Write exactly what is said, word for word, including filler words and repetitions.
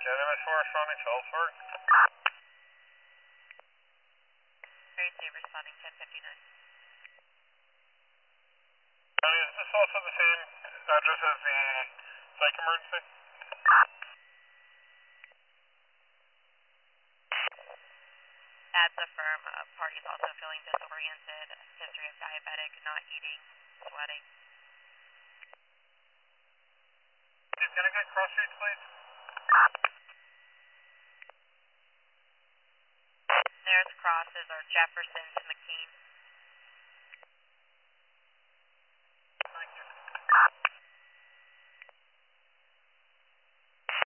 Jet M S four responding to Ellsworth. Great Sabre responding ten fifty-nine. County, is this also the same address as the psych emergency? That's affirm. Uh, party is also feeling disoriented. History of diabetic, not eating, sweating. Chief, can I get cross streets, please? Nearest cross is our Jefferson to